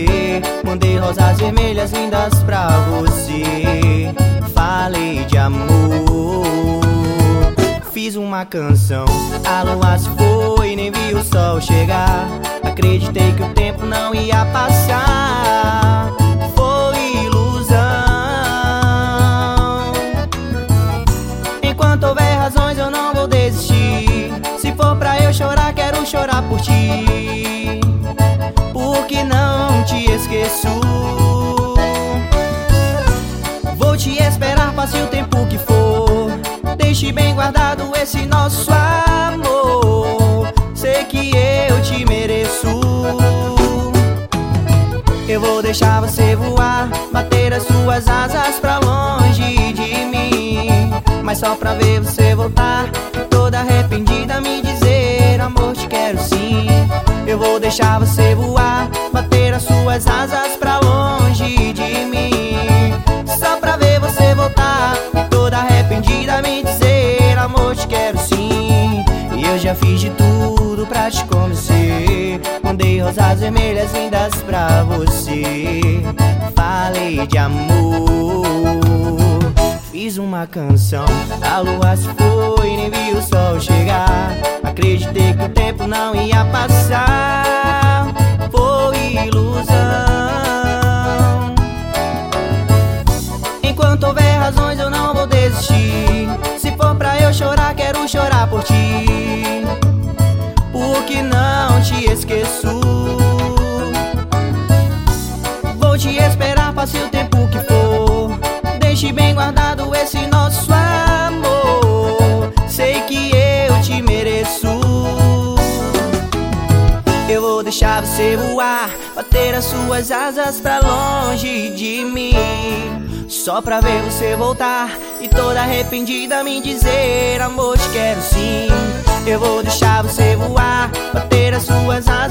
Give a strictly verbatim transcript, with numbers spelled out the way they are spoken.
você. Mandei rosas vermelhas lindas pra você. Falei de amor, fiz uma canção. A lua se foi, nem vi o sol chegar. Acreditei que o tempo não ia passar. Foi ilusão. Enquanto houver razões eu não vou desistir. Se for pra eu chorar, quero chorar por ti, porque não te esqueço. Vou te esperar, passe o tempo que for. Deixe bem guardado esse nosso amor. Sei que eu te mereço. Eu vou deixar você voar, bater as suas asas pra longe de mim, mas só pra ver você voltar, toda arrependida me dizer: amor, te quero sim. Eu vou deixar você voar, bater as suas asas pra longe de mim, só pra ver você voltar, toda arrependida me dizer: amor, te quero sim. E eu já fiz de tudo pra te convencer. Mandei rosas vermelhas lindas pra você. Falei de amor, fiz uma canção. A lua se foi, nem vi o sol chegar. Acreditei que o tempo não ia passar. Foi ilusão. Enquanto houver razões eu não vou desistir. Se for pra eu chorar, quero chorar por ti, porque não te esqueço. Vou te esperar, passe o tempo que for. Deixe bem guardado esse nosso amor. Sei que eu te mereço. Eu vou deixar você voar, bater as suas asas pra longe de mim, só pra ver você voltar e toda arrependida me dizer: amor, te quero sim. Eu vou deixar você voar, bater as suas asas